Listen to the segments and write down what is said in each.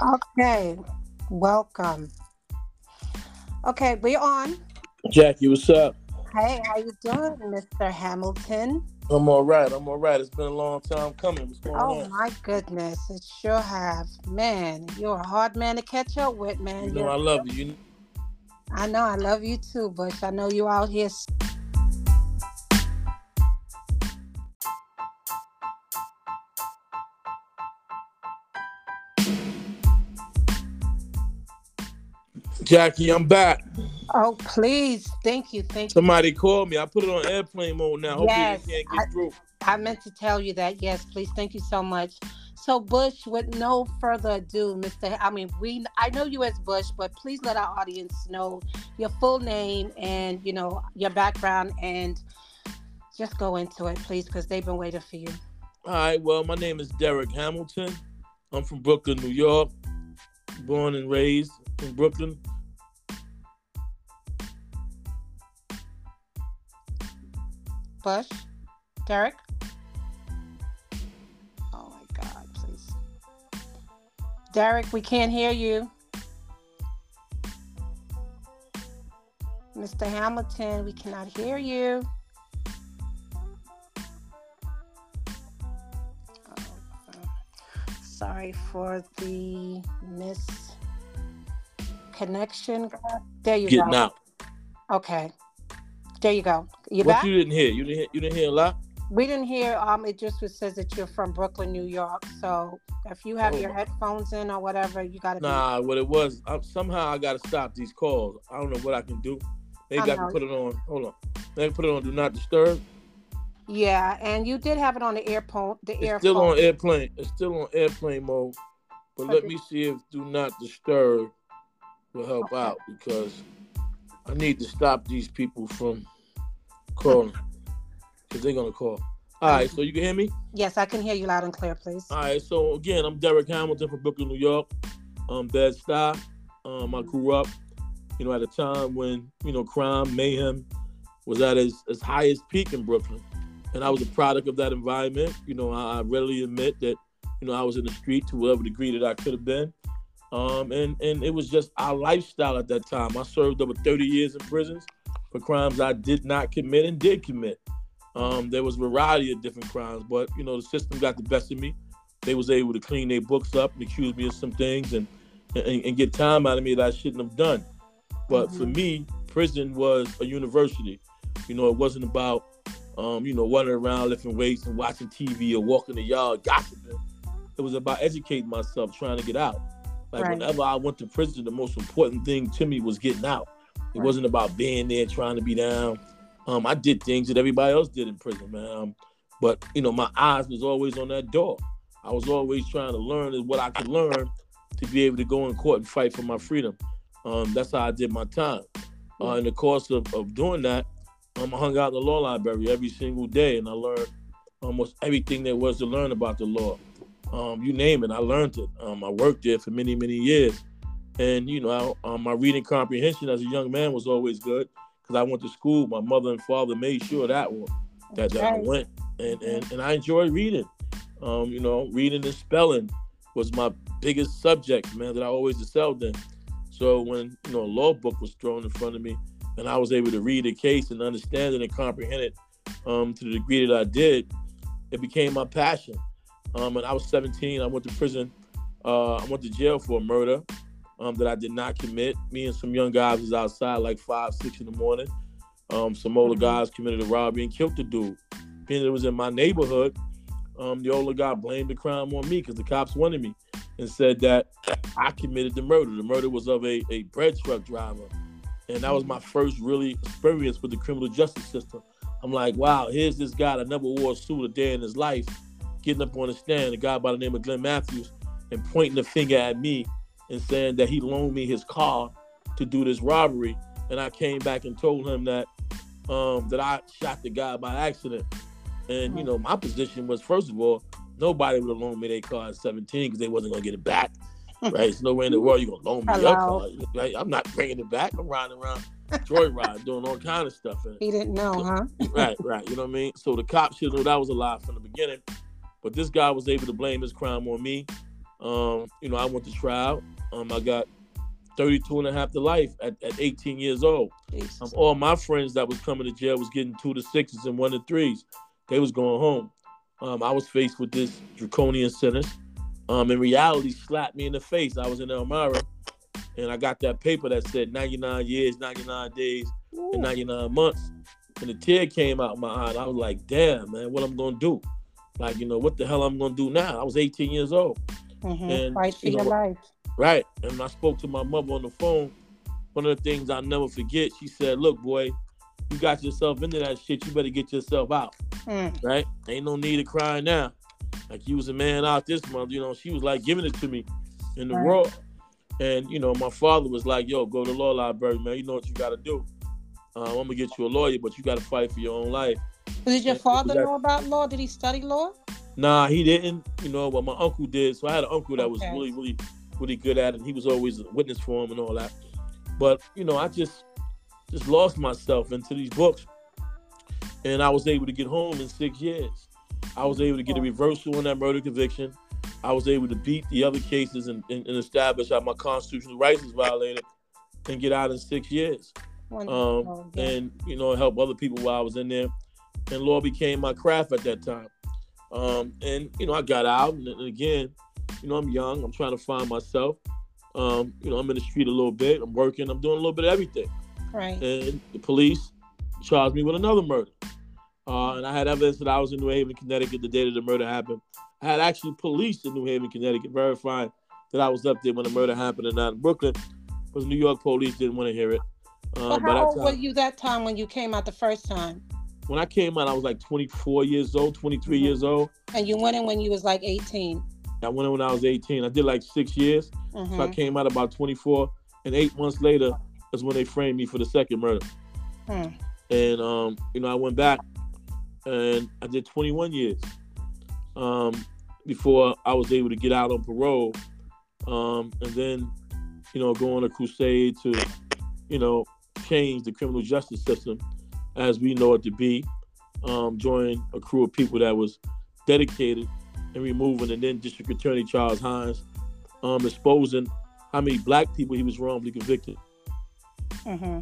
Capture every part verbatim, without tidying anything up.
Okay, welcome. Okay, we're on. Jackie, what's up? Hey, how you doing, mister Hamilton? I'm all right. I'm all right. It's been a long time coming. What's going Oh on? my goodness, it sure have. Man, you're a hard man to catch up with, You man. know You're I love you. You I know I love you too, Bush. I know you out here. s- Jackie, I'm back. Oh, please. Thank you. Thank you. Somebody called me. I put it on airplane mode now. Hopefully they Yes, can't I, get through. I meant to tell you that. Yes, please. Thank you so much. So, Bush, with no further ado, mister I mean, we I know you as Bush, but please let our audience know your full name and, you know, your background and just go into it, please, because they've been waiting for you. All right. Well, my name is Derek Hamilton. I'm from Brooklyn, New York. Born and raised in Brooklyn. Bush, Derek. Oh my God, please. Derek, we can't hear you. mister Hamilton, we cannot hear you. Oh, sorry for the misconnection. There you Getting go. out. Okay, there you go. You What back? you didn't hear? You didn't hear, you didn't hear a lot? We didn't hear. Um, it just was- says that you're from Brooklyn, New York. So if you have Oh, your headphones in or whatever, you got to be. nah, what it was, I, somehow I got to stop these calls. I don't know what I can do. I Maybe I can know. put it on. Hold on. Maybe I can put it on Do Not Disturb. Yeah, and you did have it on the earphone, the It's still on earphone. airplane. It's still on airplane mode. But But let the, me see if Do Not Disturb will help okay. out because I need to stop these people from calling because they're gonna call. All I right, know. so you can hear me. Yes, I can hear you loud and clear, please. All right, so again, I'm Derek Hamilton from Brooklyn, New York. Um, Bed Stuy. Um, I grew up, you know, at a time when you know crime, mayhem was at its, its highest peak in Brooklyn, and I was a product of that environment. You know, I, I readily admit that you know I was in the street to whatever degree that I could have been. Um, and, and it was just our lifestyle at that time. I served over thirty years in prisons for crimes I did not commit and did commit. Um, there was a variety of different crimes, but, you know, the system got the best of me. They was able to clean their books up and accuse me of some things and, and, and get time out of me that I shouldn't have done. But for Mm-hmm. me, prison was a university. You know, it wasn't about, um, you know, running around lifting weights and watching T V or walking the yard gossiping. It was about educating myself, trying to get out. Like Right, whenever I went to prison, the most important thing to me was getting out. It right, wasn't about being there, trying to be down. Um, I did things that everybody else did in prison, man. Um, but you know, my eyes was always on that door. I was always trying to learn what I could learn to be able to go in court and fight for my freedom. Um, that's how I did my time. Uh, yeah, in the course of, of doing that, um, I hung out in the law library every single day, and I learned almost everything there was to learn about the law. Um, you name it, I learned it. Um, I worked there for many, many years. And, you know, I, um, my reading comprehension as a young man was always good because I went to school. My mother and father made sure that one, that, that I okay, went. And, okay, and, and I enjoyed reading. Um, you know, reading and spelling was my biggest subject, man, that I always excelled in. So when, you know, a law book was thrown in front of me and I was able to read a case and understand it and comprehend it um, to the degree that I did, it became my passion. Um, and I was seventeen. I went to prison. Uh, I went to jail for a murder um, that I did not commit. Me and some young guys was outside like five, six in the morning. Um, some older mm-hmm. guys committed a robbery and killed the dude. Being that it was in my neighborhood, um, the older guy blamed the crime on me because the cops wanted me and said that I committed the murder. The murder was of a, a bread truck driver. And that was Mm-hmm. my first really experience with the criminal justice system. I'm like, wow, here's this guy that never wore a suit a day in his life, getting up on the stand, a guy by the name of Glenn Matthews, and pointing the finger at me and saying that he loaned me his car to do this robbery. And I came back and told him that um, that I shot the guy by accident. And, you know, my position was, first of all, nobody would have loaned me their car at seventeen because they wasn't going to get it back. Right? There's no way in the world you're going to loan me your Hello. car. Right? I'm not bringing it back. I'm riding around joyride, doing all kind of stuff in it. He didn't know, huh? Right, right. You know what I mean? So the cops should know that was a lie from the beginning. But this guy was able to blame his crime on me. Um, you know, I went to trial. Um, I got thirty-two and a half to life at, at eighteen years old. Um, all my friends that was coming to jail was getting two to sixes and one to threes. They was going home. Um, I was faced with this draconian sentence. Um, in reality, slapped me in the face. I was in Elmira, and I got that paper that said ninety-nine years, ninety-nine days, Ooh. and ninety-nine months. And the tear came out of my eye. And I was like, damn, man, what I'm going to do? Like, you know, what the hell I'm going to do now? I was eighteen years old. Mm-hmm. And, Fight for you know, your life. Right. And when I spoke to my mother on the phone, one of the things I'll never forget, she said, look, boy, you got yourself into that shit. You better get yourself out. Mm. Right? Ain't no need to cry now. Like, you was a man out this month. You know, she was like giving it to me in the right. world. And, you know, my father was like, yo, go to the law library, man. You know what you got to do. Um, I'm going to get you a lawyer, but you got to fight for your own life. Did your and father know about law? Did he study law? Nah, he didn't, you know, but my uncle did. So I had an uncle that okay. was really, really, really good at it. And he was always a witness for him and all that. But, you know, I just just lost myself into these books. And I was able to get home in six years. I was able to get a reversal on that murder conviction. I was able to beat the other cases and, and, and establish that my constitutional rights was violated and get out in six years. Um, and, you know, help other people while I was in there. And law became my craft at that time. Um, and, you know, I got out. And, and again, you know, I'm young. I'm trying to find myself. Um, you know, I'm in the street a little bit. I'm working. I'm doing a little bit of everything. Right. And the police charged me with another murder. Uh, and I had evidence that I was in New Haven, Connecticut the day that the murder happened. I had actually police in New Haven, Connecticut verifying that I was up there when the murder happened and not in Brooklyn. Because New York police didn't want to hear it. Uh, but how old were you that time when you came out the first time? When I came out, I was like twenty-four years old, twenty-three mm-hmm. years old. And you went in when you was like eighteen? I went in when I was eighteen. I did like six years. Mm-hmm. So I came out about twenty-four. And eight months later is when they framed me for the second murder. Hmm. And, um, you know, I went back and I did twenty-one years um, before I was able to get out on parole. Um, and then, you know, go on a crusade to, you know, change the criminal justice system as we know it to be. Um, join a crew of people that was dedicated in removing, and then District Attorney Charles Hines um, exposing how many black people he was wrongfully convicted. Mm-hmm.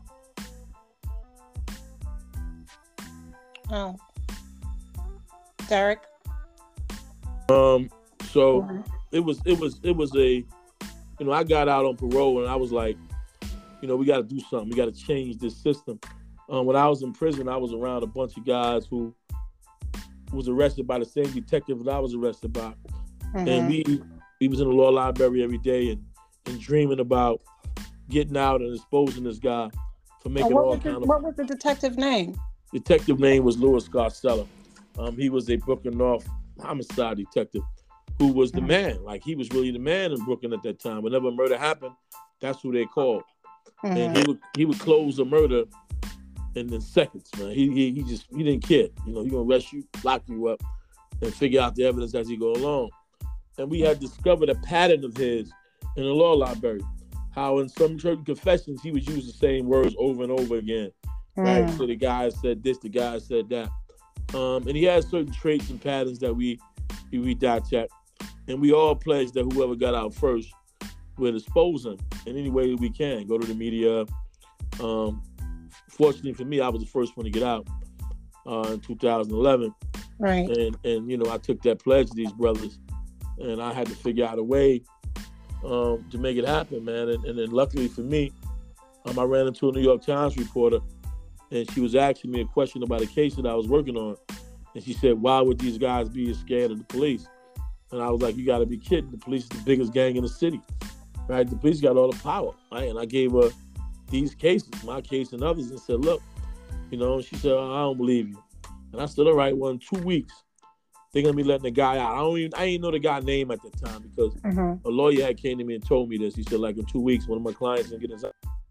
Oh. Derek? Um, so mm-hmm. it was, it was, it was a, you know, I got out on parole and I was like, you know, we got to do something. We got to change this system. Um, when I was in prison, I was around a bunch of guys who was arrested by the same detective that I was arrested by. Mm-hmm. And we, we was in the law library every day and, and dreaming about getting out and exposing this guy for making oh, all kind the, of... What was the detective name? Detective name was Louis Scarcella. Um, he was a Brooklyn North homicide detective who was the man. Like, he was really the man in Brooklyn at that time. Whenever a murder happened, that's who they called. Mm-hmm. And he would he would close a murder in, in seconds, man. He, he he just, he didn't care. You know, he gonna arrest you, lock you up, and figure out the evidence as he go along. And we had discovered a pattern of his in the law library. How in some certain confessions, he would use the same words over and over again. Right? Mm. So the guy said this, the guy said that. Um, and he had certain traits and patterns that we, we, we dissect. And we all pledged that whoever got out first would expose him in any way that we can. Go to the media. Um, fortunately for me, I was the first one to get out uh, in two thousand eleven. Right. And, and, you know, I took that pledge to these brothers. And I had to figure out a way um, to make it happen, man. And, and then luckily for me, um, I ran into a New York Times reporter, and she was asking me a question about a case that I was working on. And she said, why would these guys be scared of the police? And I was like, you got to be kidding. The police is the biggest gang in the city, right? The police got all the power, right? And I gave her these cases, my case and others, and said, look, you know, and she said, oh, I don't believe you. And I said, all right, well, in two weeks, they're going to be letting the guy out. I don't even, I didn't know the guy's name at the time because mm-hmm. a lawyer had came to me and told me this. He said, like, in two weeks, one of my clients going to get his out.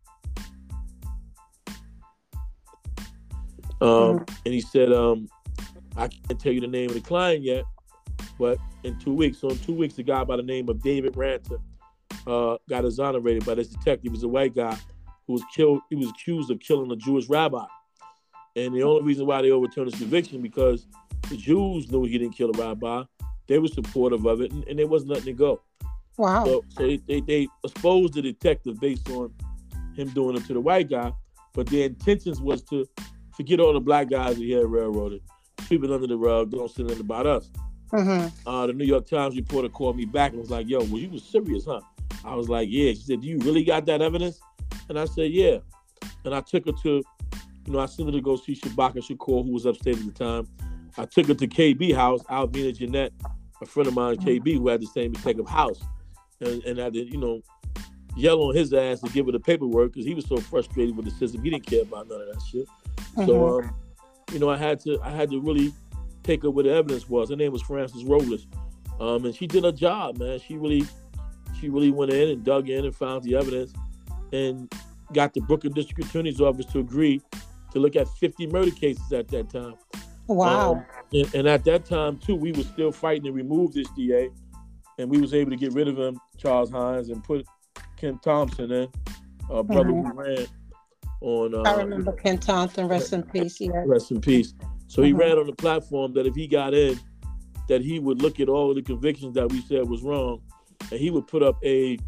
Um, mm-hmm. And he said, um, I can't tell you the name of the client yet, but in two weeks, so in two weeks, a guy by the name of David Ranter uh, got exonerated by this detective. He was a white guy who was killed. He was accused of killing a Jewish rabbi. And the only reason why they overturned his conviction because the Jews knew he didn't kill a rabbi, they were supportive of it, and, and they wasn't letting it go. Wow. So, so they, they, they exposed the detective based on him doing it to the white guy, but their intentions was to forget all the black guys that he had railroaded, sweep it under the rug, don't say anything about us. Mm-hmm. Uh, the New York Times reporter called me back and was like, yo, well, you was serious, huh? I was like, yeah. She said, do you really got that evidence? And I said, yeah. And I took her to, you know, I sent her to go see Shabaka Shakur, who was upstate at the time. I took her to K B house, Alvina Jeanette, a friend of mine, K B, who had the same detective house. And, and I had to, you know, yell on his ass to give her the paperwork because he was so frustrated with the system. He didn't care about none of that shit. Mm-hmm. So, um, you know, I had to I had to really take her where the evidence was. Her name was Frances Robles. Um, and she did her job, man. She really she really went in and dug in and found the evidence and got the Brooklyn District Attorney's Office to agree to look at fifty murder cases at that time. Wow. Um, and, and at that time, too, we were still fighting to remove this D A. And we was able to get rid of him, Charles Hines, and put Ken Thompson in, uh, brother mm-hmm. who ran on... Uh, I remember Ken Thompson, rest in peace, yeah. Rest in peace. So he mm-hmm. ran on the platform that if he got in, that he would look at all of the convictions that we said was wrong, and he would put up a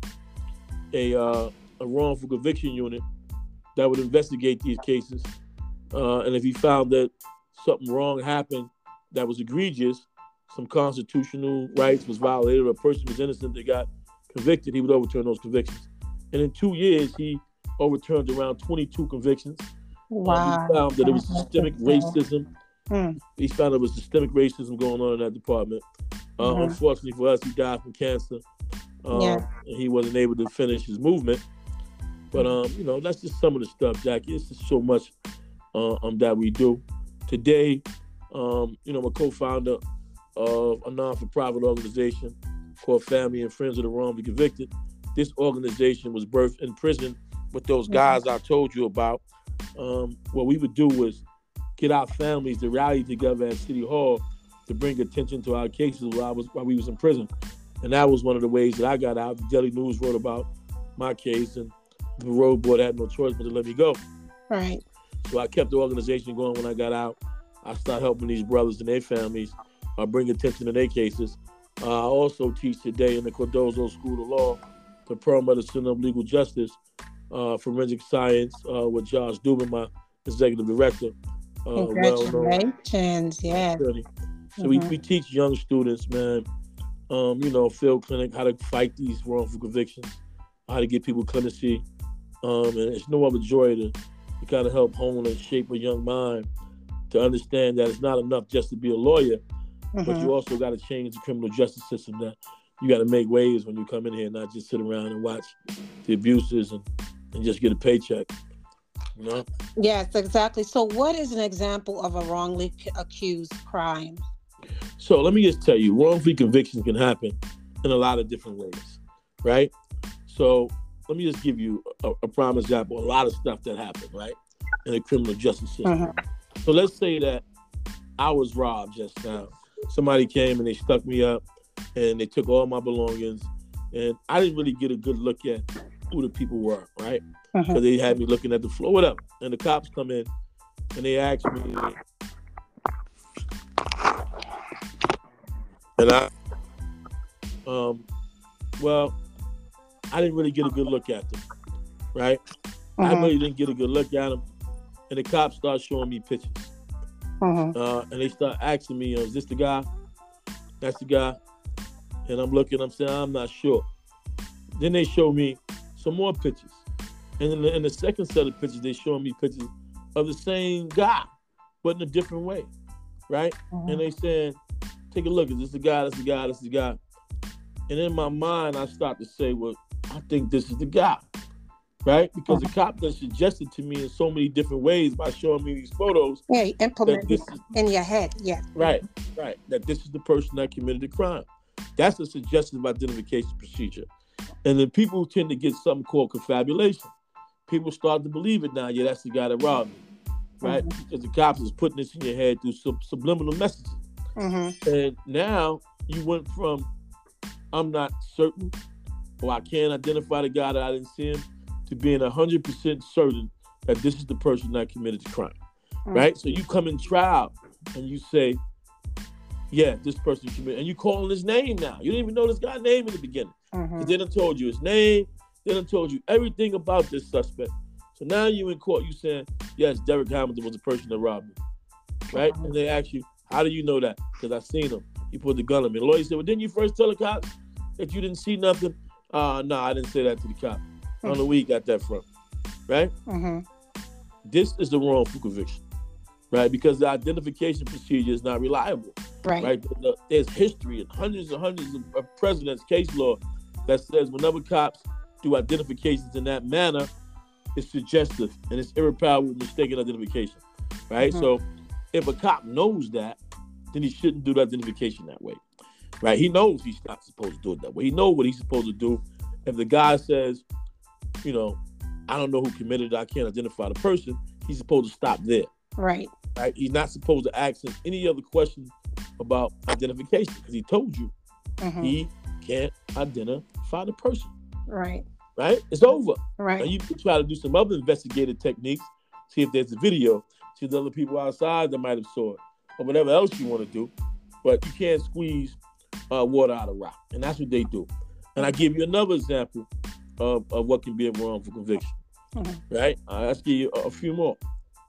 a, uh, a wrongful conviction unit that would investigate these cases. Uh, and if he found that something wrong happened that was egregious, some constitutional rights was violated, or a person was innocent that got convicted, he would overturn those convictions. And in two years, he overturned around twenty-two convictions. Wow. Um, he found that there was systemic racism. Mm. He found there was systemic racism going on in that department. Uh, mm-hmm. Unfortunately for us, he died from cancer. Um, yeah. And he wasn't able to finish his movement. But, um, you know, that's just some of the stuff, Jackie. It's just so much uh, um, that we do. Today, um, you know, I'm a co-founder of a non-for-profit organization called Family and Friends of the Wrongfully Convicted. This organization was birthed in prison with those guys mm-hmm. I told you about. Um, what we would do was get our families to rally together at City Hall to bring attention to our cases while I was while we was in prison. And that was one of the ways that I got out. The Daily News wrote about my case, and the parole board had no choice but to let me go. Right. So I kept the organization going when I got out. I started helping these brothers and their families uh, bring attention to their cases. Uh, I also teach today in the Cardozo School of Law the Perlmutter Center of Legal Justice, uh, forensic science uh, with Josh Dubin, my executive director. Uh, Congratulations, yeah. So mm-hmm. we, we teach young students, man, um, you know, field clinic, how to fight these wrongful convictions, how to get people clemency. Um, and it's no other joy to, to kind of help hone and shape a young mind to understand that it's not enough just to be a lawyer, mm-hmm. but you also got to change the criminal justice system. That you got to make waves when you come in here, not just sit around and watch the abuses and, and just get a paycheck. You know? Yes, exactly. So what is an example of a wrongly accused crime? So let me just tell you, wrongful convictions can happen in a lot of different ways, right? So let me just give you a, a prime example, a lot of stuff that happened, right, in the criminal justice system. Mm-hmm. So let's say that I was robbed just now. Somebody came and they stuck me up and they took all my belongings, and I didn't really get a good look at who the people were, right? Because uh-huh. they had me looking at the floor, whatever. And the cops come in and they ask me, and I, um, well, I didn't really get a good look at them, right? Uh-huh. I really didn't get a good look at them. And the cops start showing me pictures. Uh-huh. Uh, and they start asking me, is this the guy? That's the guy. And I'm looking, I'm saying, I'm not sure. Then they show me some more pictures. And in the, in the second set of pictures, they show me pictures of the same guy, but in a different way, right? Uh-huh. And they saying, take a look, is this the guy, that's the guy, that's the guy. And in my mind, I start to say, well, I think this is the guy, right? Because the cop that suggested to me in so many different ways by showing me these photos. Yeah, you implement it in your head, yeah. Right, right. That this is the person that committed the crime. That's a suggestive identification procedure. And then people tend to get something called confabulation. People start to believe it now. Yeah, that's the guy that robbed me, right? Mm-hmm. Because the cops is putting this in your head through sub- subliminal messages. Mm-hmm. And now you went from, I'm not certain, or I can't identify the guy that I didn't see him, to being one hundred percent certain that this is the person that committed the crime, mm-hmm. right? So you come in trial and you say, yeah, this person committed, and you calling his name now. You didn't even know this guy's name in the beginning. Mm-hmm. They done told you his name. They done told you everything about this suspect. So now you in court, you saying, yes, Derek Hamilton was the person that robbed me, right? Mm-hmm. And they ask you, how do you know that? Because I seen him. He put the gun on me. The lawyer said, well, didn't you first tell the cops that you didn't see nothing? Uh, no, I didn't say that to the cop. I don't know where you got that from, right? Mm-hmm. This is the wrongful conviction, right? Because the identification procedure is not reliable, Right. right? There's history and hundreds and hundreds of presidents' case law that says whenever cops do identifications in that manner, it's suggestive and it's irreparable mistaken identification, right? Mm-hmm. So if a cop knows that, then he shouldn't do the identification that way, right? He knows he's not supposed to do it that way. He knows what he's supposed to do. If the guy says, you know, I don't know who committed it, I can't identify the person, he's supposed to stop there. Right. Right? He's not supposed to ask him any other questions about identification because he told you mm-hmm. he can't identify the person. Right. Right? It's over. Right. Now you can try to do some other investigative techniques, see if there's a video, see if the other people outside that might have saw it, or whatever else you want to do. But you can't squeeze uh, water out of rock. And that's what they do. And I give you another example of, of what can be a wrongful conviction. Mm-hmm. Right? Uh, let's give you a, a few more.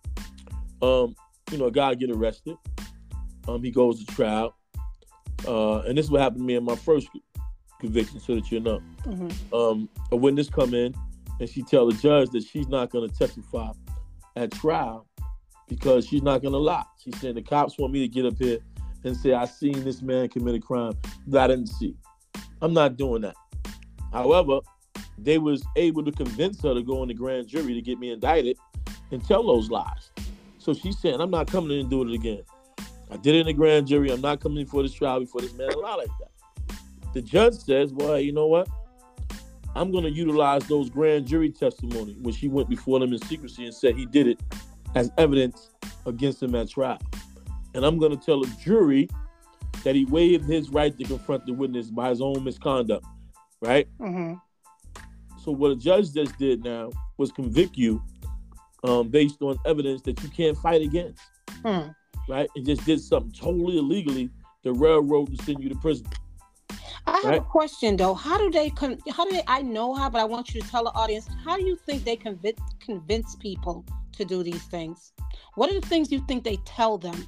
Um, you know, a guy get arrested. Um, he goes to trial. Uh, and this is what happened to me in my first conviction, so that you know. Mm-hmm. Um, a witness come in and she tell the judge that she's not going to testify at trial because she's not going to lie. She said, the cops want me to get up here and say, I seen this man commit a crime that I didn't see. I'm not doing that. However, they was able to convince her to go in the grand jury to get me indicted and tell those lies. So she's saying, I'm not coming in and doing it again. I did it in the grand jury. I'm not coming in for this trial before this man a lie like that. The judge says, well, you know what? I'm going to utilize those grand jury testimony when she went before them in secrecy and said he did it as evidence against him at trial. And I'm going to tell the jury that he waived his right to confront the witness by his own misconduct, right? Mm-hmm. So what a judge just did now was convict you um, based on evidence that you can't fight against, mm. right? And just did something totally illegally to railroad and send you to prison. I have right? a question though. How do they? Con- how do they? I know how, but I want you to tell the audience. How do you think they convince convince people to do these things? What are the things you think they tell them?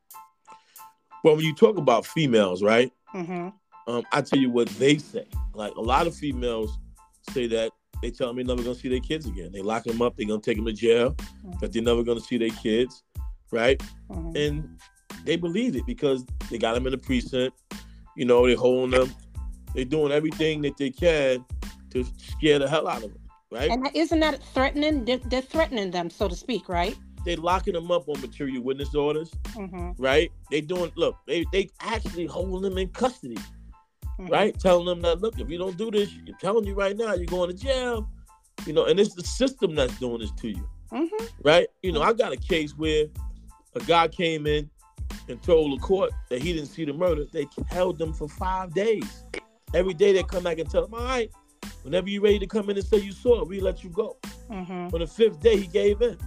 Well, when you talk about females, right? Mm-hmm. Um, I tell you what they say. Like a lot of females say that they tell them they're never gonna see their kids again. They lock them up. They're gonna take them to jail. Mm-hmm. That they're never gonna see their kids, right? Mm-hmm. And they believe it because they got them in the precinct. You know, they're holding them. They're doing everything that they can to scare the hell out of them, right? And isn't that threatening? They're, they're threatening them, so to speak, right? They're locking them up on material witness orders, mm-hmm. right? They doing, look, they they actually holding them in custody, mm-hmm. right? Telling them that, look, if you don't do this, I'm telling you right now, you're going to jail. You know, and it's the system that's doing this to you, mm-hmm. right? You know, I got a case where a guy came in and told the court that he didn't see the murder. They held them for five days. Every day they come back and tell him, all right, whenever you're ready to come in and say you saw it, we let you go. Mm-hmm. On the fifth day, he gave in.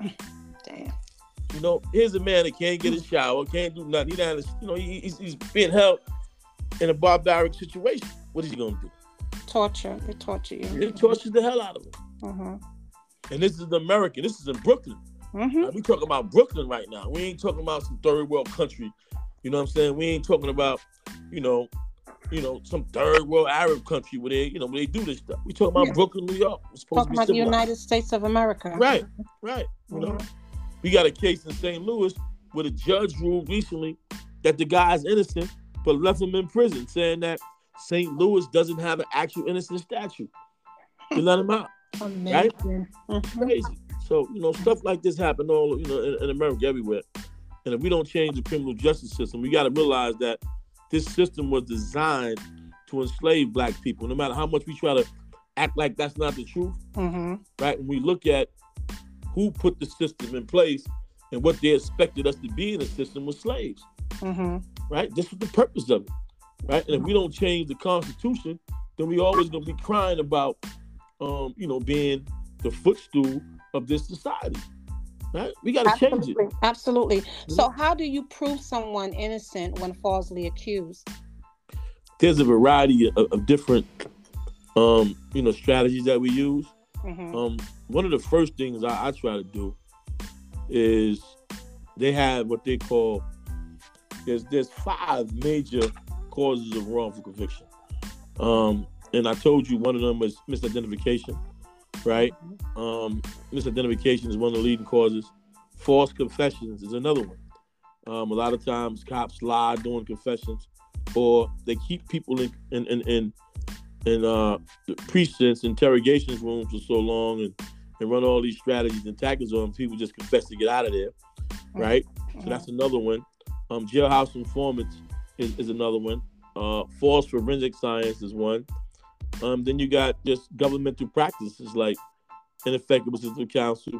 Damn. You know, here's a man that can't get a shower, can't do nothing. He not, you know, he, he's, he's being held in a barbaric situation. What is he going to do? Torture. They torture you. They torture the hell out of him. Mm-hmm. And this is American. This is in Brooklyn. Mm-hmm. Now, we talking about Brooklyn right now. We ain't talking about some third world country. You know what I'm saying? We ain't talking about, you know, you know, some third world Arab country where they, you know, where they do this stuff. We talking about yeah. Brooklyn, New York. We're supposed talking to be about the United States of America. Right, right. You mm-hmm. know, we got a case in Saint Louis where the judge ruled recently that the guy's innocent, but left him in prison, saying that Saint Louis doesn't have an actual innocent statute. They let him out. Amazing. Right? Mm-hmm. Crazy. So, you know, stuff like this happen all, you know, in, in America everywhere. And if we don't change the criminal justice system, we got to realize that this system was designed to enslave black people. No matter how much we try to act like that's not the truth, mm-hmm. right? When we look at who put the system in place and what they expected us to be in the system was slaves, mm-hmm. right? This was the purpose of it, right? And if we don't change the Constitution, then we always gonna be crying about, um, you know, being the footstool of this society, Right? We got to change it. Absolutely. Absolutely. So, how do you prove someone innocent when falsely accused? There's a variety of, of different, um, you know, strategies that we use. Mm-hmm. Um, one of the first things I, I try to do is they have what they call there's there's five major causes of wrongful conviction. Um, and I told you one of them was misidentification, right? Um, misidentification is one of the leading causes. False confessions is another one. Um, a lot of times cops lie doing confessions, or they keep people in in in, in, in uh, the precincts, interrogation rooms for so long, and, and run all these strategies and tactics on them. People just confess to get out of there, right? Mm-hmm. So that's another one. Um, jailhouse informants is, is another one. Uh, false forensic science is one. Um, then you got just governmental practices like ineffective assistance of counsel,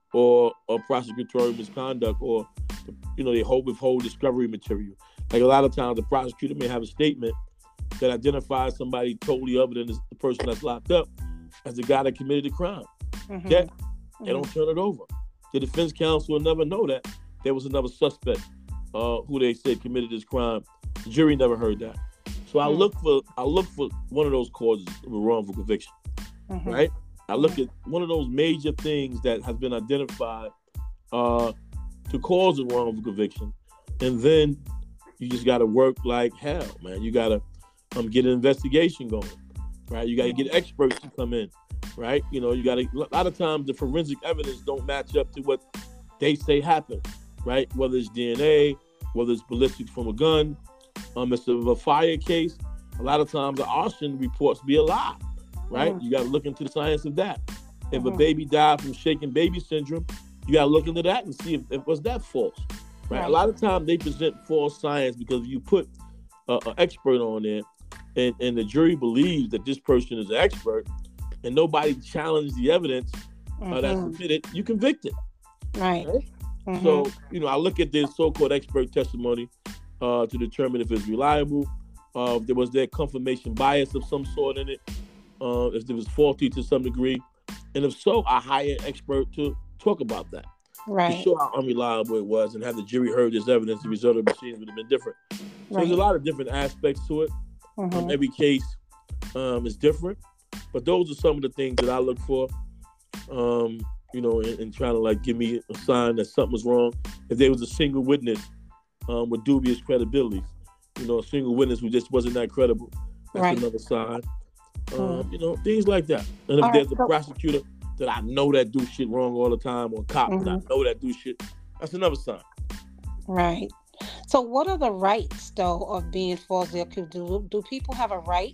or or prosecutorial misconduct, or you know they hold withhold discovery material. Like a lot of times, the prosecutor may have a statement that identifies somebody totally other than the person that's locked up as the guy that committed the crime. Mm-hmm. Yet Mm-hmm. they don't turn it over. The defense counsel will never know that there was another suspect uh, who they said committed this crime. The jury never heard that. So I look for I look for one of those causes of a wrongful conviction, Mm-hmm. right? I look at one of those major things that has been identified uh, to cause a wrongful conviction, and then you just got to work like hell, man. You got to um, get an investigation going, right? You got to get experts to come in, right? You know, you got to. A lot of times the forensic evidence don't match up to what they say happened, right? Whether it's D N A, whether it's ballistics from a gun. Um, it's a, a fire case. A lot of times the arson reports be a lie, right? Mm-hmm. You got to look into the science of that. If mm-hmm. a baby died from shaken baby syndrome, you got to look into that and see if, if was that false, right? right? A lot of times they present false science because you put uh, an expert on there, and, and the jury believes that this person is an expert, and nobody challenged the evidence mm-hmm. uh, that's submitted, you convict it. Right. right? Mm-hmm. So, you know, I look at this so-called expert testimony uh, to determine if it's reliable, uh, if there was there confirmation bias of some sort in it, uh, if it was faulty to some degree. And if so, I hire an expert to talk about that. Right. To show how unreliable it was, and have the jury heard this evidence, the result of the proceedings would have been different. So right. there's a lot of different aspects to it. Mm-hmm. Um, every case um, is different. But those are some of the things that I look for, um, you know, and, and trying to like give me a sign that something was wrong. If there was a single witness um, with dubious credibility, you know, a single witness who just wasn't that credible, that's right. another sign. Um, mm. You know, things like that. And if all there's right, so- a prosecutor that I know that do shit wrong all the time, or cops mm-hmm. that I know that do shit, that's another sign. Right. So what are the rights, though, of being falsely accused? Do, do people have a right?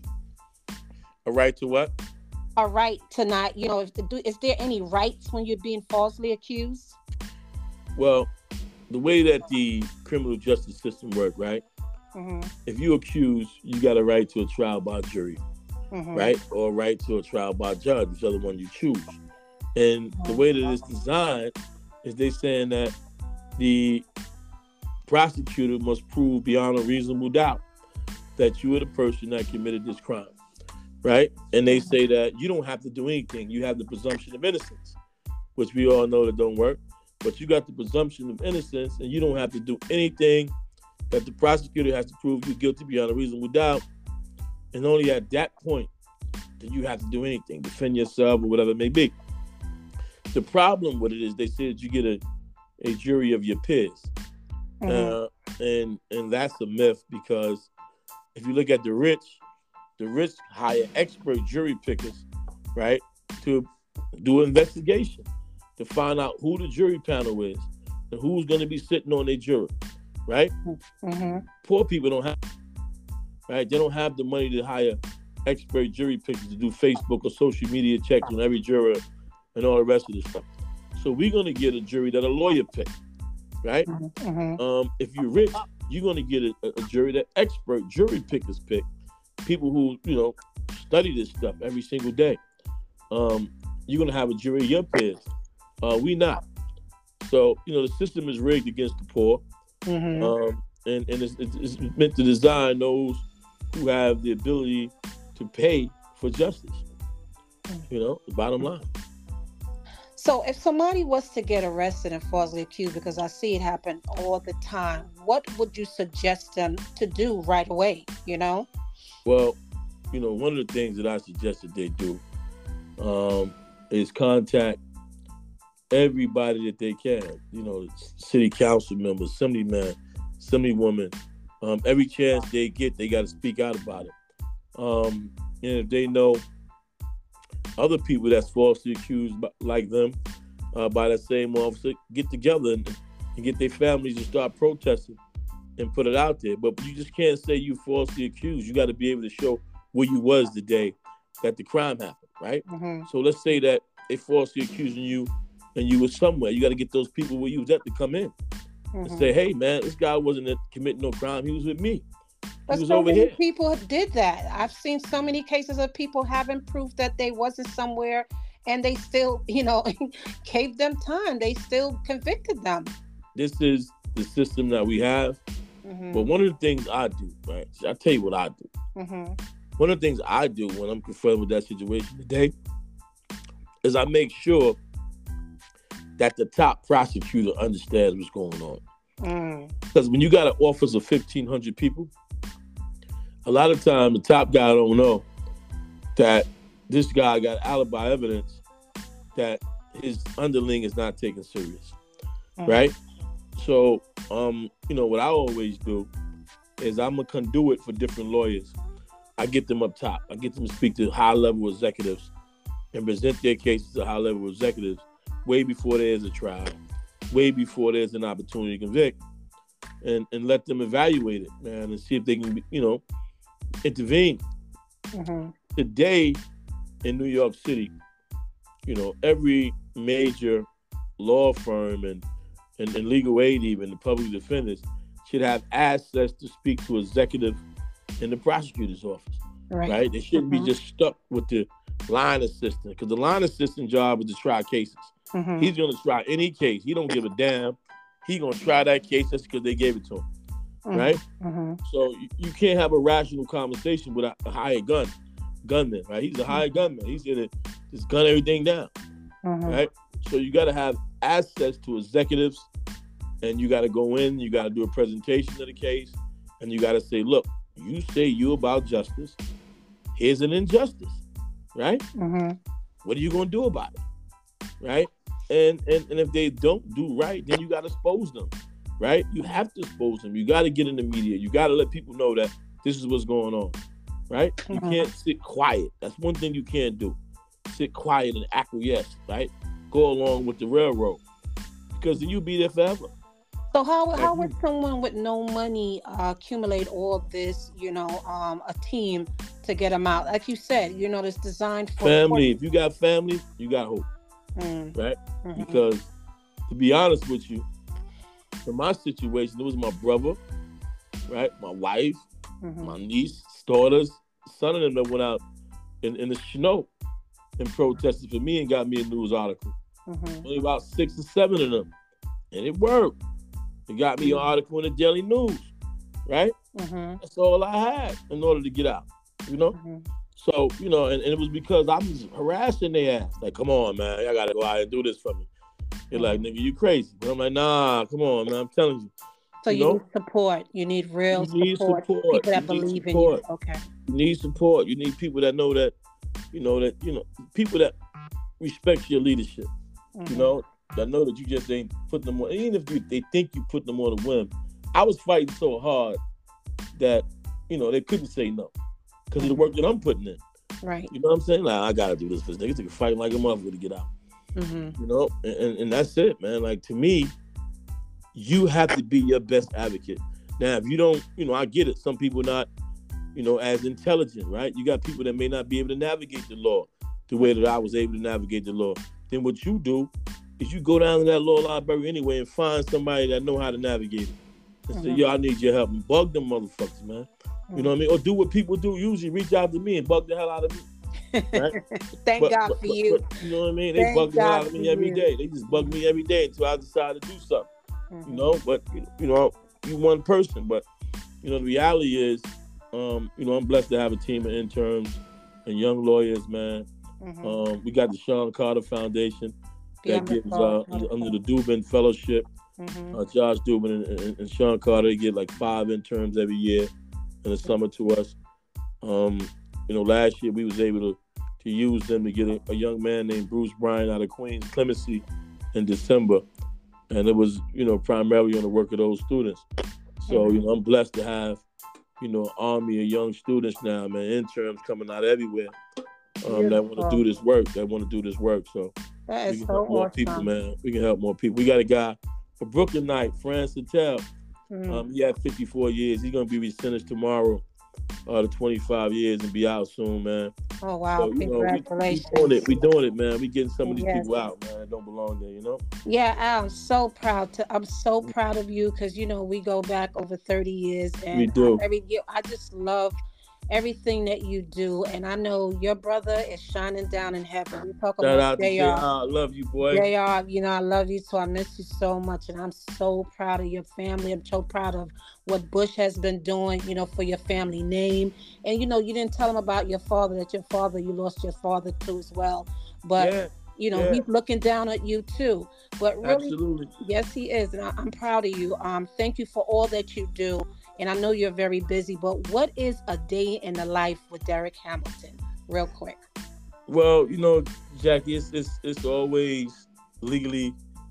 A right to what? A right to not, you know, if the, do, is there any rights when you're being falsely accused? Well, the way that the criminal justice system works, right? Mm-hmm. If you accuse, you got a right to a trial by jury, mm-hmm. right? Or a right to a trial by judge, whichever one you choose. And mm-hmm. the way that it's designed is they saying that the prosecutor must prove beyond a reasonable doubt that you are the person that committed this crime, right? And they say that you don't have to do anything. You have the presumption of innocence, which we all know that don't work. But you got the presumption of innocence, and you don't have to do anything that the prosecutor has to prove you're guilty beyond a reasonable doubt. And only at that point do you have to do anything, defend yourself or whatever it may be. The problem with it is they say that you get a, a jury of your peers. Mm-hmm. Uh, and and that's a myth, because if you look at the rich, the rich hire expert jury pickers, right, to do an investigation, to find out who the jury panel is and who's going to be sitting on their jury, right? Mm-hmm. Poor people don't have, right? They don't have the money to hire expert jury pickers to do Facebook or social media checks on every juror and all the rest of this stuff. So we're going to get a jury that a lawyer picked, right? Mm-hmm. Um, if you're rich, you're going to get a, a jury that expert jury pickers pick, people who, you know, study this stuff every single day. Um, you're going to have a jury of your peers. Uh, we not. So, you know, the system is rigged against the poor. Mm-hmm. Um, and and it's, it's meant to design those who have the ability to pay for justice. You know, the bottom line. So if somebody was to get arrested and falsely accused, because I see it happen all the time, what would you suggest them to do right away? You know? Well, you know, one of the things that I suggest that they do um, is contact everybody that they can. You know, city council members, assemblyman, assemblywoman. Um, every chance they get, they got to speak out about it. Um, and if they know other people that's falsely accused by, like them uh, by that same officer, get together and, and get their families to start protesting and put it out there. But you just can't say you falsely accused. You got to be able to show where you was the day that the crime happened, right? Mm-hmm. So let's say that they falsely accusing you and you were somewhere. You got to get those people where you was at to come in mm-hmm. and say, hey, man, this guy wasn't committing no crime. He was with me. But so many people did that. I've seen so many cases of people having proof that they wasn't somewhere and they still, you know, gave them time. They still convicted them. This is the system that we have. Mm-hmm. But one of the things I do, right? I'll tell you what I do. Mm-hmm. One of the things I do when I'm confronted with that situation today is I make sure that the top prosecutor understands what's going on. Mm. Because when you got an office of fifteen hundred people, a lot of time the top guy don't know that this guy got alibi evidence that his underling is not taken serious, mm. right? So, um, you know, what I always do is I'm a conduit for different lawyers. I get them up top. I get them to speak to high-level executives and present their cases to high-level executives way before there's a trial, way before there's an opportunity to convict, and, and let them evaluate it, man, and see if they can, you know, intervene. Mm-hmm. Today in New York City, you know, every major law firm and, and, and legal aid, even the public defenders, should have access to speak to executive in the prosecutor's office, right? right? They shouldn't mm-hmm. be just stuck with the line assistant, because the line assistant job is to try cases. Mm-hmm. He's going to try any case. He don't give a damn. He going to try that case just because they gave it to him, mm-hmm. right? Mm-hmm. So you, you can't have a rational conversation with a, a hired gun, gunman, right? He's a hired mm-hmm. gunman. He's going to just gun everything down, mm-hmm. right? So you got to have access to executives, and you got to go in, you got to do a presentation of the case, and you got to say, look, you say you about justice. Here's an injustice, right? Mm-hmm. What are you going to do about it, right? And, and and if they don't do right, then you got to expose them, right? You have to expose them. You got to get in the media. You got to let people know that this is what's going on, right? Mm-hmm. You can't sit quiet. That's one thing you can't do. Sit quiet and acquiesce, right? Go along with the railroad, because then you'll be there forever. So how how would someone with no money uh, accumulate all this, you know, um, a team to get them out? Like you said, you know, it's designed for family. If you got family, you got hope, mm. right? Mm-hmm. Because to be honest with you, in my situation, it was my brother, right? My wife, mm-hmm. my niece, daughters, son of them that went out in, in the snow and protested for me and got me a news article. Mm-hmm. Only about six or seven of them, and it worked. It got me an article in the Daily News, right? Mm-hmm. That's all I had in order to get out, you know? Mm-hmm. So, you know, and, and it was because I was harassing their ass. Like, come on, man, y'all got to go out and do this for me. They're like, nigga, you crazy. But I'm like, nah, come on, man, I'm telling you. So you, you know? need support. You need real you need support. support. People that you believe in you. Okay. You need support. You need people that know that, you know, that, you know, people that respect your leadership, mm-hmm. you know? That know that you just ain't put them on. Even if you, they think you put them on a whim. I was fighting so hard that, you know, they couldn't say no because of the work that I'm putting in. Right. You know what I'm saying? Like, I got to do this for this nigga. They can fight like a motherfucker to get out. Mm-hmm. You know? And, and, and that's it, man. Like, to me, you have to be your best advocate. Now, if you don't, you know, I get it. Some people not, you know, as intelligent, right? You got people that may not be able to navigate the law the way that I was able to navigate the law. Then what you do is you go down to that law library anyway and find somebody that know how to navigate it. And mm-hmm. say, yo, I need your help. And bug them motherfuckers, man. Mm-hmm. You know what I mean? Or do what people do usually, reach out to me and bug the hell out of me. Right? Thank but, God but, for but, you. But, you know what I mean? They Thank bug the hell God out of me every you. day. They just bug me every day until I decide to do something. Mm-hmm. You know? But, you know, you one person. But, you know, the reality is, um, you know, I'm blessed to have a team of interns and young lawyers, man. Mm-hmm. Um, we got the Sean Carter Foundation. Yeah, that gives uh, under, under the Dubin Fellowship. Mm-hmm. Uh, Josh Dubin and, and, and Sean Carter, they get like five interns every year in the summer to us. Um, you know, last year we was able to, to use them to get a, a young man named Bruce Bryan out of Queens Clemency in December. And it was, you know, primarily on the work of those students. So, mm-hmm. you know, I'm blessed to have, you know, an army of young students now, man, interns coming out everywhere um, that want to do this work, that want to do this work. So that is we can so help more awesome. people, man. We can help more people. We got a guy for Brooklyn Knight, Franz Sattel. Mm-hmm. Um, he had fifty-four years. He's going to be sentenced tomorrow uh, to twenty-five years and be out soon, man. Oh, wow. So, you Congratulations. Know, we, we doing it. We doing it, man. We getting some of these yes. people out, man, that don't belong there, you know? Yeah, I'm so proud to, I'm so proud of you because, you know, we go back over thirty years. And we do. I, every year, I just love everything that you do. And I know your brother is shining down in heaven. We talk Shout about out to J R. I love you, boy. J R, you know, I love you too. I miss you so much. And I'm so proud of your family. I'm so proud of what Bush has been doing, you know, for your family name. And, you know, you didn't tell him about your father, that your father, you lost your father too as well. But, yeah, you know, yeah. he's looking down at you too. But really, absolutely. Yes, he is. And I, I'm proud of you. Um, thank you for all that you do. And I know you're very busy, but what is a day in the life with Derek Hamilton? Real quick. Well, you know, Jackie, it's it's, it's always legally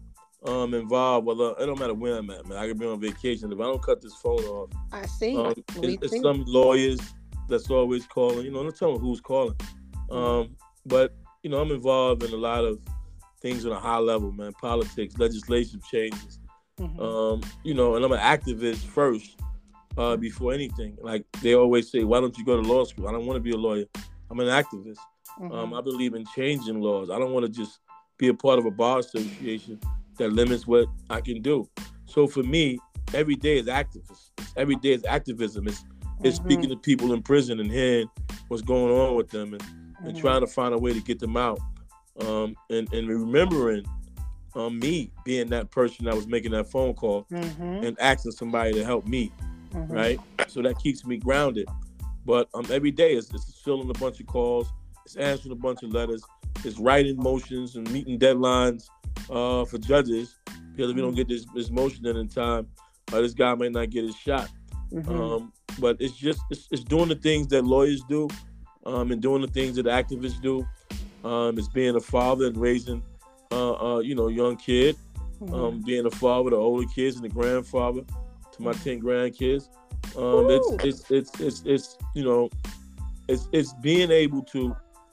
um, involved. Well, uh, it don't matter where I'm at, man. I could be on vacation. If I don't cut this phone off, I see. Um, it's, it's some lawyers that's always calling. You know, don't tell them who's calling. Um, mm-hmm. But, you know, I'm involved in a lot of things on a high level, man. Politics, legislative changes. Mm-hmm. Um, you know, and I'm an activist first. Uh, before anything, like they always say, why don't you go to law school? I don't want to be a lawyer. I'm an activist. Mm-hmm. Um, I believe in changing laws. I don't want to just be a part of a bar association that limits what I can do. So for me, every day is activist. Every day is activism. It's, mm-hmm. it's speaking to people in prison and hearing what's going on with them and, mm-hmm. and trying to find a way to get them out. Um, and, and remembering um, me being that person that was making that phone call mm-hmm. and asking somebody to help me. Mm-hmm. Right, so that keeps me grounded. But um, every day it's, it's filling a bunch of calls, it's answering a bunch of letters, it's writing motions and meeting deadlines uh, for judges. Because if we don't get this, this motion in in time, uh, this guy might not get his shot. Mm-hmm. Um, but it's just it's, it's doing the things that lawyers do, um, and doing the things that activists do. Um, it's being a father and raising, uh, uh, you know, young kid, mm-hmm. um, being a father to older kids and a grandfather to my ten grandkids. Um, it's, it's it's it's it's you know, it's it's being able to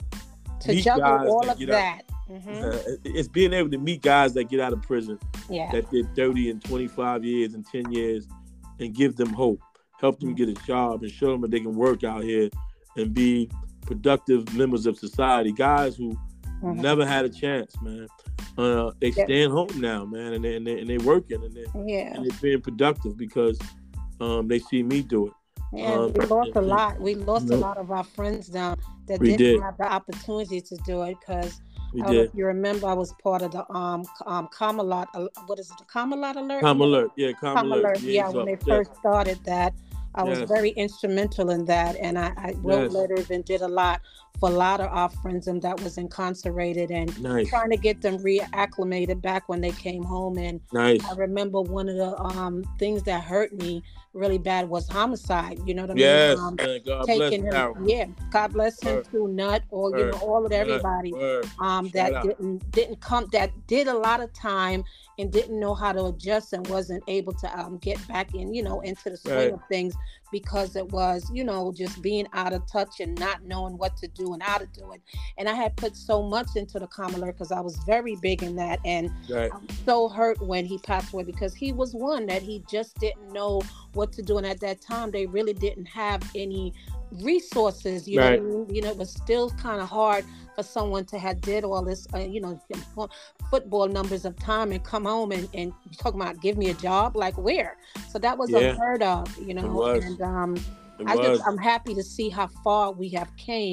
to juggle all of that. Mm-hmm. Uh, it's being able to meet guys that get out of prison, yeah, that did thirty and twenty-five years and ten years, and give them hope, help them get a job, and show them that they can work out here and be productive members of society. Guys who mm-hmm. never had a chance, man. Uh, they yeah. staying home now, man, and they and they and they working and they yeah. and they're being productive because um, they see me do it. Yeah, um, we lost and, a lot. We lost you know, a lot of our friends down that we didn't did. have the opportunity to do it because I don't did. know if you remember, I was part of the um um Camelot. Uh, what is it? The Camelot Alert. Camelot, yeah, Camelot. Alert. Yeah, when they first yeah. started that, I was yes. very instrumental in that, and I, I wrote yes. letters and did a lot for a lot of our friends and that was incarcerated and nice. trying to get them reacclimated back when they came home. And nice. I remember one of the um things that hurt me really bad was homicide. You know what I yes. mean? Um, yes, God taking bless him, him. Yeah, God bless him Word. too. Nut or Word. you know all of everybody Word. um Shout that out. didn't didn't come that did a lot of time and didn't know how to adjust and wasn't able to um get back in you know into the swing right. of things because it was you know just being out of touch and not knowing what to do and how to do it. And I had put so much into the Common because I was very big in that, and right. I'm so hurt when he passed away because he was one that he just didn't know what to do, and at that time they really didn't have any resources. You right. know what I mean? You know, it was still kind of hard for someone to have did all this, uh, you know, football numbers of time and come home and and you talking about give me a job, like where? So that was yeah. unheard of, you know. It was. And um, it I was. just I'm happy to see how far we have came.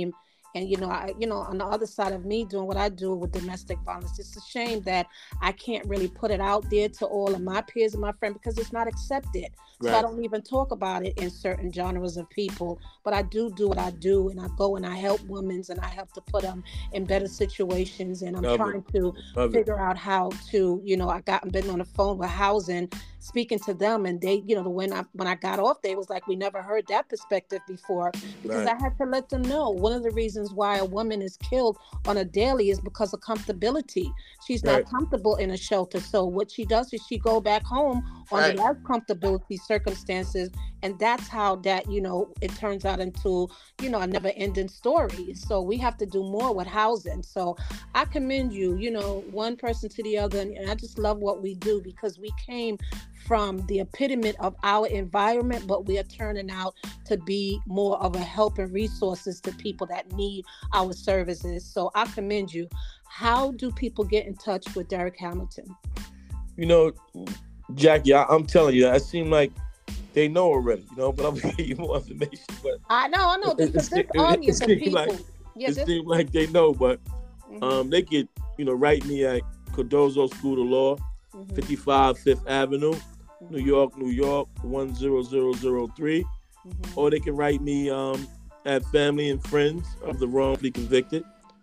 And you know, I you know, on the other side of me doing what I do with domestic violence, it's a shame that I can't really put it out there to all of my peers and my friends because it's not accepted. Right. So I don't even talk about it in certain genres of people. But I do do what I do, and I go and I help women, and I help to put them in better situations. And I'm Love trying it. to Love figure it. out how to, you know, I got been on the phone with housing, speaking to them, and they, you know, when I when I got off, they was like, we never heard that perspective before, because right. I had to let them know one of the reasons why a woman is killed on a daily is because of comfortability. She's right. not comfortable in a shelter, so what she does is she go back home under right. that comfortability circumstances, and that's how that, you know, it turns out into, you know, a never-ending story. So we have to do more with housing. So I commend you, you know, one person to the other, and I just love what we do, because we came from the epitome of our environment, but we are turning out to be more of a help and resources to people that need our services. So I commend you. How do people get in touch with Derek Hamilton? You know, Jackie, I, I'm telling you, it seems like they know already, you know, but I'm gonna give you more information. But I know, I know. This, this it, audience it, it of people. Like, yeah, it this... seems like they know, but mm-hmm. um, they could, you know, write me at Cardozo School of Law, mm-hmm. fifty-five Fifth Avenue, mm-hmm. New York, New York, one zero zero zero three. Mm-hmm. Or they can write me um, at Family and Friends of the Wrongfully Convicted,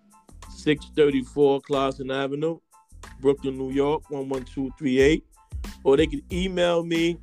six thirty-four Clausen Avenue, Brooklyn, New York, one one two three eight. Or they can email me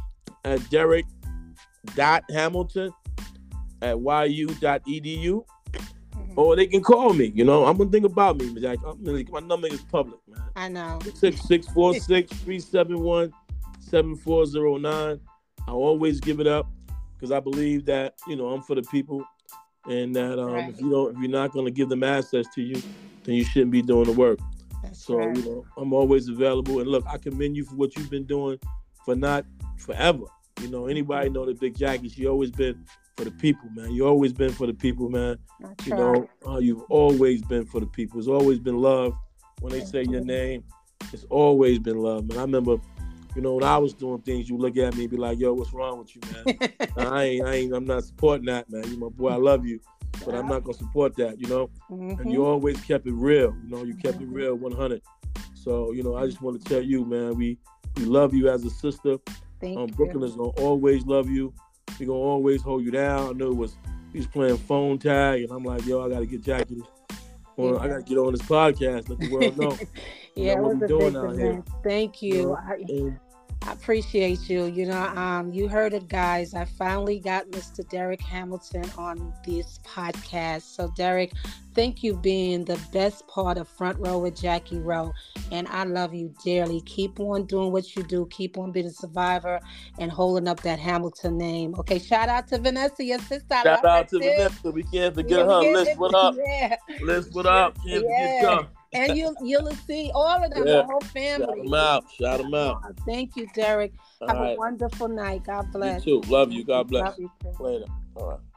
at derek dot hamilton at y u dot e d u. Mm-hmm. Or they can call me. You know, I'm gonna think about me. Like, I'm gonna, my number is public, man. I know. six six four six, three seven one, seven four zero nine. I always give it up because I believe that, you know, I'm for the people, and that um, right. if you don't, if you're not gonna give them access to you, then you shouldn't be doing the work. That's so right. you know, I'm always available. And look, I commend you for what you've been doing for not forever. You know, anybody know that Big Jackie, she always been for the people, man. You always been for the people, man. That's you right. know, uh, you've always been for the people. It's always been love. When they say your name, it's always been love, man. I remember, you know, when I was doing things, you look at me and be like, yo, what's wrong with you, man? nah, I ain't, I ain't, I'm not supporting that, man. You my boy, I love you, but I'm not gonna support that, you know? Mm-hmm. And you always kept it real, you know, you kept mm-hmm. it real one hundred. So, you know, I just want to tell you, man, we, we love you as a sister. Thank um, you. Brooklyn is gonna always love you. We gonna always hold you down. I know it was, he was playing phone tag, and I'm like, yo, I gotta get Jackie. Well, yeah. I gotta get on this podcast, let the world know. yeah, know it was what a doing big out event. here. Thank you. You know, I, and, I appreciate you. You know, um, you heard it, guys. I finally got Mister Derek Hamilton on this podcast. So, Derek, thank you being the best part of Front Row with Jackie Rowe. And I love you dearly. Keep on doing what you do. Keep on being a survivor and holding up that Hamilton name. Okay, shout out to Vanessa, your sister. I shout out to too. Vanessa. We can't forget her. Liz, what up? Yeah. Liz, what up? Can't yeah. forget her. And you, you'll see all of them, yeah. the whole family. Shout them out. Shout them out. Thank you, Derek. All Have right. a wonderful night. God bless. You too. Love you. God bless. Love you too. Later. All right.